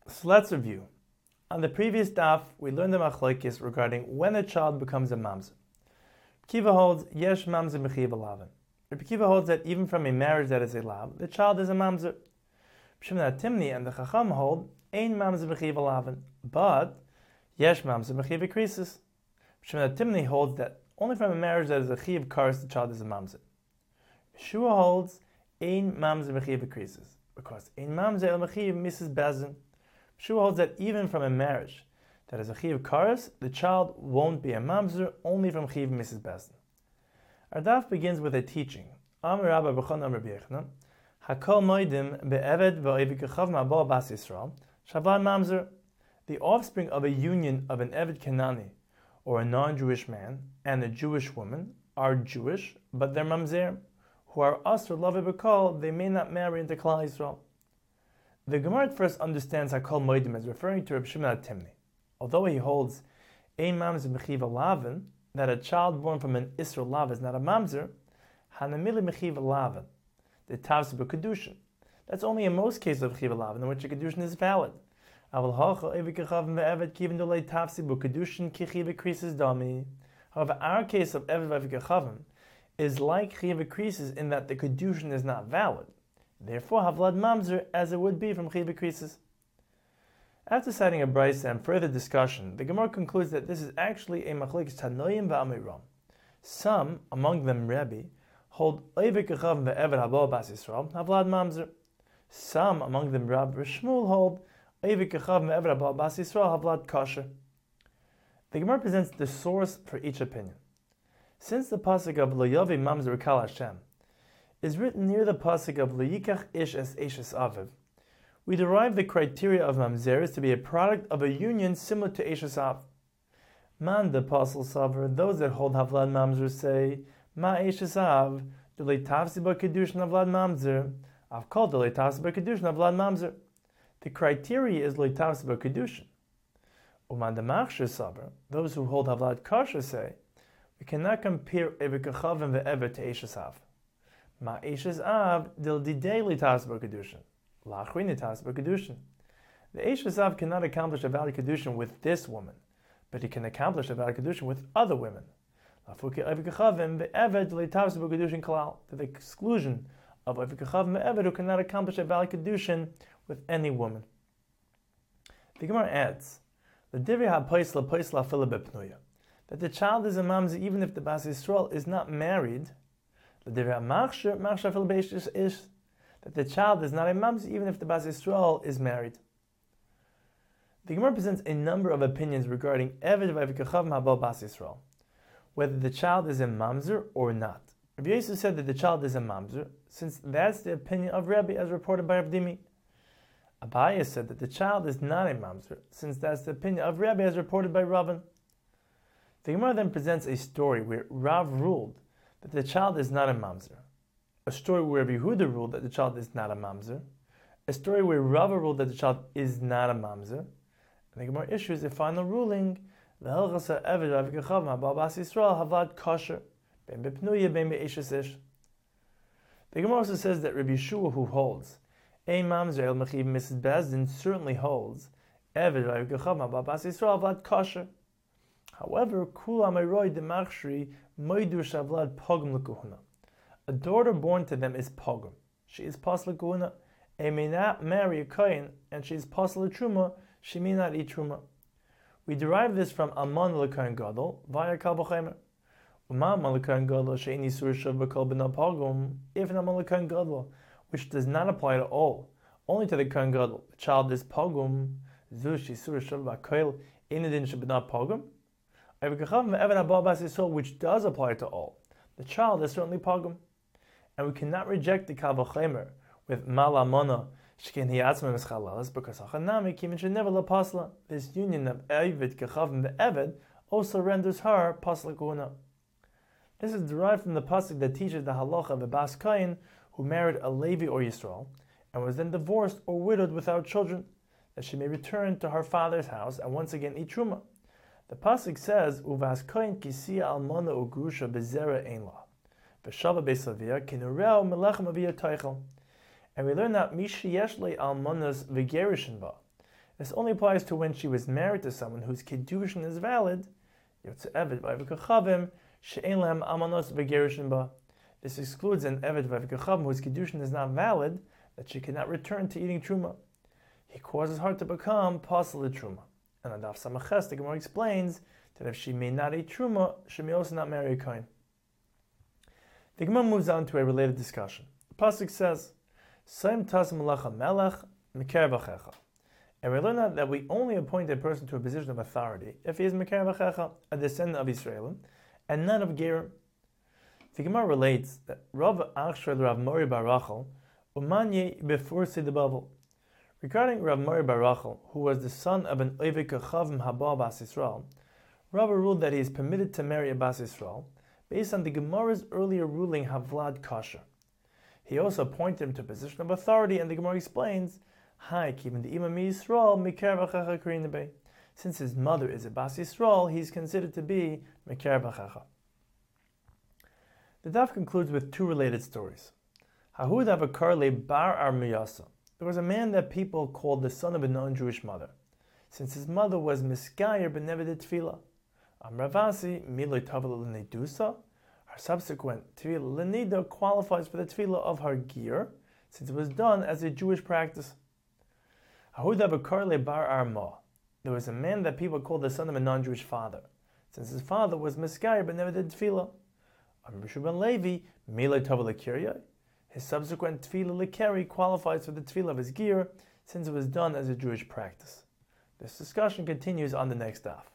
So let's review. On the previous daf, we learned the machlokes regarding when a child becomes a mamzer. Kiva holds yesh mamzer mechiv lavin. Rabbi Kiva holds that even from a marriage that is a lav, the child is a mamzer. Shimon Timni and the Chacham hold ein mamzer mechiv lavin, but yesh mamzer mechiv krisis. Shimon Timni holds that only from a marriage that is a chiv kares, the child is a mamzer. Yeshua holds ein mamzer mechiv krisis, because ein mamzer el mechiv misses bezin. Yeshua holds that even from a marriage that is a chiv kares, the child won't be a mamzer, only from chiv misses bezin. Our daf begins with a teaching. Amar Rabba b'chon Amar B'yechna, Hakol moedim be'eved v'oivikachav ma'abal bas Yisrael, shavlan mamzer. The offspring of a union of an Eved Kenani, or a non-Jewish man, and a Jewish woman, are Jewish, but they're mamzer, who are asur lavi b'kol, they may not marry into Klal Yisrael. The Gemara first understands Hakol moedim as referring to Reb Shimon Timni. Although he holds ein mamzer mechiv lavin, that a child born from an Isra lav is not a mamzer, hanamili mechiv lavin, the tavs b'kedushin. That's only in most cases of mechiv lavin in which a kedushin is valid. However, our case of eved v'evikachavim is like chiv krisis in that the kedushin is not valid. Therefore, havlad mamzer as it would be from chiv krisis. After citing a brayso and further discussion, the Gemara concludes that this is actually a machlokes tanoim v'amiram. Some, among them Rebbe, hold evikachavim ve'eved haba bas Yisrael havlad mamzer. Some, among them Rabbi Shmuel, hold evikachavim ve'eved haba bas Yisrael havlad kosher. The Gemara presents the source for each opinion. Since the pasuk of Lo Yavi Mamzer Kal Hashem is written near the pasuk of Lo Yikach Ish Es Eshes Aviv, we derive the criteria of mamzeres to be a product of a union similar to Eshes Av. Man, the apostle Savar, those that hold havlad mamzer say, Ma Eshes Av, Dulei Tavsi Ba Kedushin Havlad Mamzer, Av Kol Dulei Tavsi Ba Kedushin Havlad Mamzer. The criteria is Dulei Tavsi Ba Kedushin. Uman the Machshir Savar, those who hold havlad kosher say, we cannot compare evikachavim ve'eved to Eshes Av. Ma Eshes Av, Dil Didei Li Tavsi Ba Kedushin. The Eshes Av cannot accomplish a valid kedushin with this woman, but he can accomplish a valid kedushin with other women. To the exclusion of evikachavim ve'eved who cannot accomplish a valid kedushin with any woman. The Gemara adds, that the child is a mamzer even if the Bas Yisrael is not married. That the child is not a mamzer even if the Bas Yisrael is married. The Gemara presents a number of opinions regarding Eved v'evikachavim haba Bas Yisrael, whether the child is a mamzer or not. Rabbi Yosef said that the child is a mamzer, since that's the opinion of Rebbe as reported by Rav Dimi. Abaye said that the child is not a mamzer, since that's the opinion of Rebbe as reported by Ravan. The Gemara then presents a story where Rav ruled that the child is not a mamzer, a story where Rabbi Yehuda ruled that the child is not a mamzer, a story where Rava ruled that the child is not a mamzer, and the Gemara issues a final ruling, the Hilchasa Eved v'evikachavim haba bas Yisrael havlad kosher, ben bepnuya ben be'eshes ish. The Gemara also says that Rabbi Yeshua, who holds ein mamzer el mechiv Mrs. Bezdin, certainly holds Eved v'evikachavim haba bas Yisrael havlad kosher. However, kulam eroy de machshri moidu shavlad pogum lekuhuna. A daughter born to them is pogum. She is pasla kuhuna. They may not marry a kohen, and she is pasla truma. She may not eat truma. We derive this from Alman l'kohen gadol via kal b'chaymer. Umam l'kohen gadol she'eni sur shav b'kol b'na pogum. If an Alman l'kohen gadol, which does not apply to all, only to the kohen gadol, the child is pogum. Zu she'sur shav b'kol inedin sheb'na pogum. Which does apply to all. The child is certainly pogum. And we cannot reject the kal v'chaymer with malamona shken hiyatzma mischalas because hachanami kimin shenever la pasla. This union of eved kachavim ve'eved also renders her pasla kuna. This is derived from the pasuk that teaches the halacha of a bas kain who married a Levi or Yisrael and was then divorced or widowed without children, that she may return to her father's house and once again eat truma. The pasuk says, "Uvas kain kisiya almana ugrusha bezera ein la." And we learn that Mishi Yeshle Almanas Vigerishin Ba. This only applies to when she was married to someone whose kiddushin is valid. This excludes an eved v'avik whose kiddushin is not valid, that she cannot return to eating truma. He causes her to become pasul truma. And on Daf Samaches, the Gemara explains that if she may not eat truma, she may also not marry a kohen. The Gemara moves on to a related discussion. The pasuk says, "Saim tas malacha melech mikar v'checha." And we learn that we only appoint a person to a position of authority if he is mikar v'checha, a descendant of Israel, and not of Gerim. The Gemara relates that Rav Achshel Rav Mori bar Rachel umanye before Sidabavel. Regarding Rav Mori bar Rachel, who was the son of an Oved Kechavim Haba Bas Yisrael, Rava ruled that he is permitted to marry a Bas Yisrael based on the Gemara's earlier ruling Havlad Kasher. He also appointed him to a position of authority, and the Gemara explains, "Hi, keeping the Imam Yisrael mikar v'checha karinebe." Since his mother is a Bas Yisrael, he is considered to be mikar v'checha. The daf concludes with two related stories. Hahud Avakarle Bar Armiyasa. There was a man that people called the son of a non-Jewish mother, since his mother was Miskayer Benevedet Tefillah. Amravasi Miloi Tavel Lenedusa. Her subsequent Tefillah Lenida qualifies for the Tefillah of her gear, since it was done as a Jewish practice. Hahud Avakarle Bar Arma. There was a man that people called the son of a non-Jewish father, since his father was Miskayer Benevedet Tefillah. Amrishuban Levi Miloi Tavel Lekirya. His subsequent Tefillah Lekeri qualifies for the Tefillah of his gear, since it was done as a Jewish practice. This discussion continues on the next daf.